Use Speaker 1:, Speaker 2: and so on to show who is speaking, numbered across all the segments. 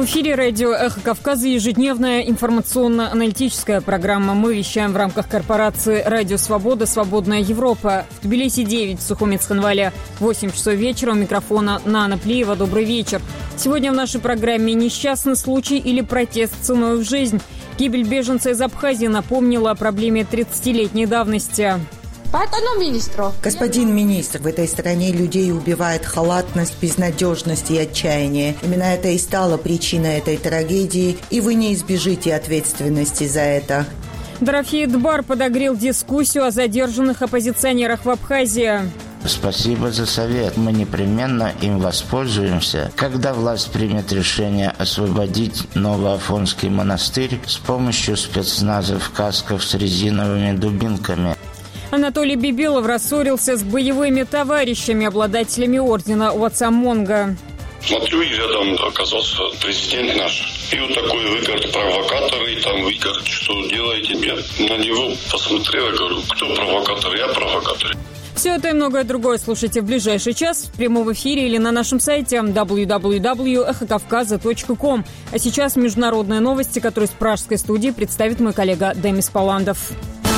Speaker 1: эфире радио «Эхо Кавказа» ежедневная информационно-аналитическая программа. Мы вещаем в рамках корпорации «Радио Свобода. Свободная Европа». В Тбилиси 9, в Сухумец-Ханвале 8 часов вечера. У микрофона Нана Плиева. Добрый вечер. Сегодня в нашей программе несчастный случай или протест ценой в жизнь. Гибель беженца из Абхазии напомнила о проблеме 30-летней давности.
Speaker 2: Господин министр, в этой стране людей убивает халатность, безнадежность и отчаяние. Именно это и стало причиной этой трагедии, и вы не избежите ответственности за это.
Speaker 1: Дорофей Дбар подогрел дискуссию о задержанных оппозиционерах в Абхазии.
Speaker 3: Спасибо за совет. Мы непременно им воспользуемся, когда власть примет решение освободить Новоафонский монастырь с помощью спецназов касков с резиновыми дубинками.
Speaker 1: Анатолий Бибилов рассорился с боевыми товарищами, обладателями ордена у отца Монго.
Speaker 4: Смотрю, и рядом оказался президент наш. И вот такой, вы, говорит, провокаторы, и там, вы, говорит, что делаете? Я на него посмотрел и говорю, кто провокатор? Я провокатор.
Speaker 1: Все это и многое другое слушайте в ближайший час в прямом эфире или на нашем сайте www.эхокавказа.ком. А сейчас международные новости, которые с пражской студии представит мой коллега Демис Паландов.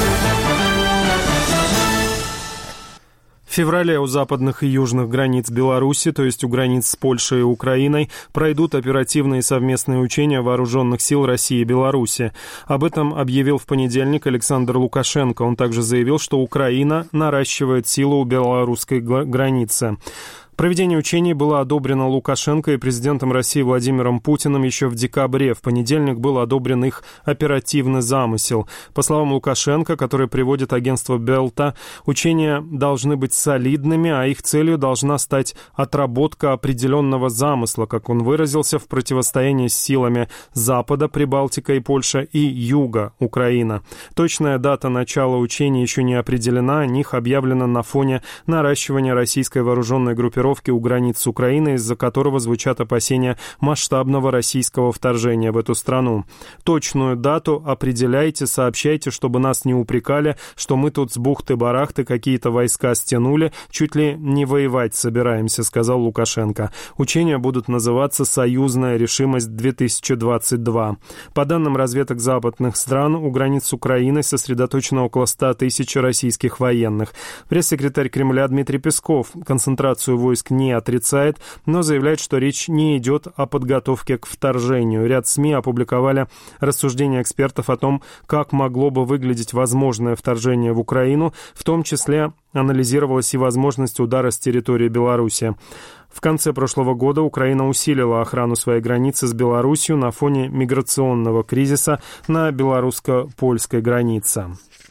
Speaker 5: В феврале у западных и южных границ Беларуси, то есть у границ с Польшей и Украиной, пройдут оперативные совместные учения вооруженных сил России и Беларуси. Об этом объявил в понедельник Александр Лукашенко. Он также заявил, что Украина наращивает силу у белорусской границы. Проведение учений было одобрено Лукашенко и президентом России Владимиром Путиным еще в декабре. В понедельник был одобрен их оперативный замысел. По словам Лукашенко, который приводит агентство Белта, учения должны быть солидными, а их целью должна стать отработка определенного замысла, как он выразился, в противостоянии с силами Запада, Прибалтика и Польша, и Юга, Украина. Точная дата начала учений еще не определена, о них объявлено на фоне наращивания российской вооруженной группировки у границ с Украиной, из-за которого звучат опасения масштабного российского вторжения в эту страну. Точную дату определяйте, сообщайте, чтобы нас не упрекали, что мы тут с бухты-барахты какие-то войска стянули, чуть ли не воевать собираемся, сказал Лукашенко. Учения будут называться «Союзная решимость-2022». По данным разведок западных стран, у границ с Украиной сосредоточено около 100 тысяч российских военных. Пресс-секретарь Кремля Дмитрий Песков концентрацию войск не отрицает, но заявляет, что речь не идет о подготовке к вторжению. Ряд СМИ опубликовали рассуждения экспертов о том, как могло бы выглядеть возможное вторжение в Украину, в том числе анализировалась и возможность удара с территории Беларуси. В конце прошлого года Украина усилила охрану своей границы с Беларусью на фоне миграционного кризиса на белорусско-польской границе.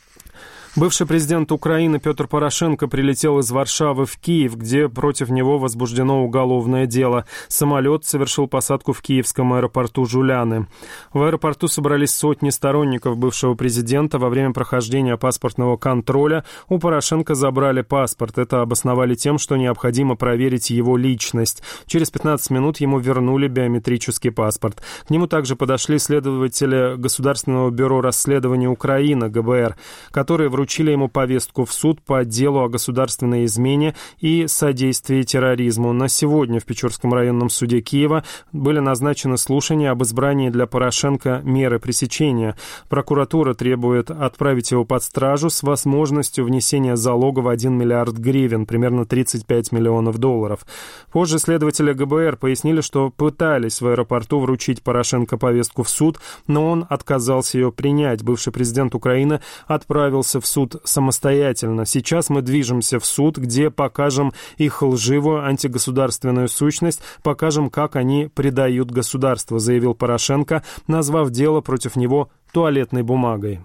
Speaker 5: Бывший президент Украины Петр Порошенко прилетел из Варшавы в Киев, где против него возбуждено уголовное дело. Самолет совершил посадку в киевском аэропорту Жуляны. В аэропорту собрались сотни сторонников бывшего президента. Во время прохождения паспортного контроля у Порошенко забрали паспорт. Это обосновали тем, что необходимо проверить его личность. Через 15 минут ему вернули биометрический паспорт. К нему также подошли следователи Государственного бюро расследования Украины, ГБР, которые вручили ему повестку в суд по делу о государственной измене и содействии терроризму. На сегодня в Печорском районном суде Киева были назначены слушания об избрании для Порошенко меры пресечения. Прокуратура требует отправить его под стражу с возможностью внесения залога в 1 миллиард гривен, примерно 35 миллионов долларов. Позже следователи ГБР пояснили, что пытались в аэропорту вручить Порошенко повестку в суд, но он отказался ее принять. Бывший президент Украины отправился в суд самостоятельно. Сейчас мы движемся в суд, где покажем их лживую антигосударственную сущность, покажем, как они предают государство, заявил Порошенко, назвав дело против него туалетной бумагой.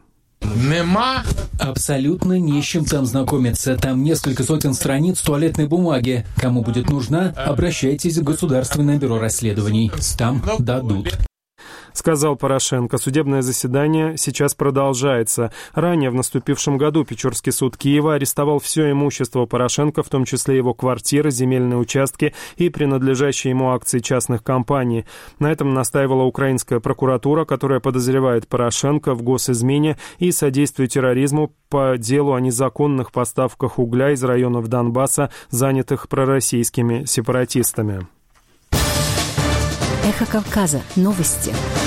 Speaker 6: Абсолютно не с чем там знакомиться. Там несколько сотен страниц туалетной бумаги. Кому будет нужна, обращайтесь в Государственное бюро расследований. Там дадут.
Speaker 5: Сказал Порошенко. Судебное заседание сейчас продолжается. Ранее, в наступившем году, Печорский суд Киева арестовал все имущество Порошенко, в том числе его квартиры, земельные участки и принадлежащие ему акции частных компаний. На этом настаивала украинская прокуратура, которая подозревает Порошенко в госизмене и содействии терроризму по делу о незаконных поставках угля из районов Донбасса, занятых пророссийскими сепаратистами.
Speaker 7: Эхо Кавказа. Новости.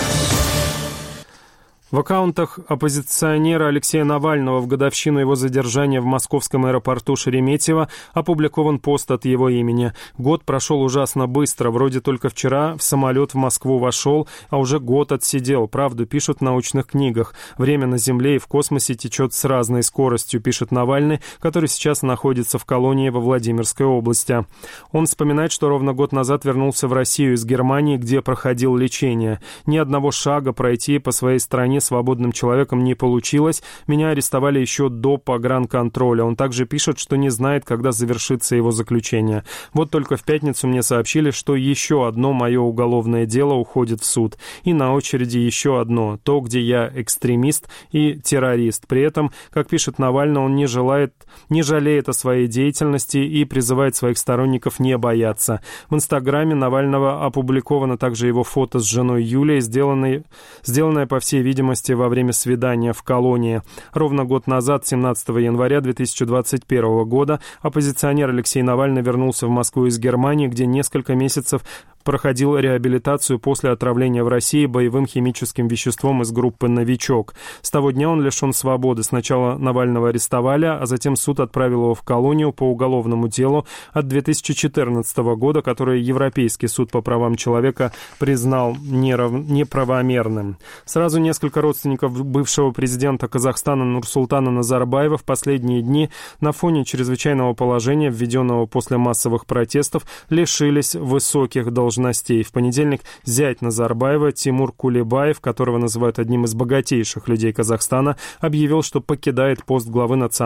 Speaker 5: В аккаунтах оппозиционера Алексея Навального в годовщину его задержания в московском аэропорту Шереметьево опубликован пост от его имени. Год прошел ужасно быстро. Вроде только вчера в самолет в Москву вошел, а уже год отсидел. Правду пишут в научных книгах. Время на Земле и в космосе течет с разной скоростью, пишет Навальный, который сейчас находится в колонии во Владимирской области. Он вспоминает, что ровно год назад вернулся в Россию из Германии, где проходил лечение. Ни одного шага пройти по своей стране свободным человеком не получилось. Меня арестовали еще до погранконтроля. Он также пишет, что не знает, когда завершится его заключение. Вот только в пятницу мне сообщили, что еще одно мое уголовное дело уходит в суд. И на очереди еще одно. То, где я экстремист и террорист. При этом, как пишет Навальный, он не жалеет о своей деятельности и призывает своих сторонников не бояться. В Инстаграме Навального опубликовано также его фото с женой Юлией, сделанное, по всей видимости, во время свидания в колонии. Ровно год назад, 17 января 2021 года, оппозиционер Алексей Навальный вернулся в Москву из Германии, где несколько месяцев проходил реабилитацию после отравления в России боевым химическим веществом из группы «Новичок». С того дня он лишен свободы. Сначала Навального арестовали, а затем суд отправил его в колонию по уголовному делу от 2014 года, которое Европейский суд по правам человека признал неправомерным. Сразу несколько родственников бывшего президента Казахстана Нурсултана Назарбаева в последние дни на фоне чрезвычайного положения, введенного после массовых протестов, лишились высоких должностей. В понедельник зять Назарбаева Тимур Кулебаев, которого называют одним из богатейших людей Казахстана, объявил, что покидает пост главы национальной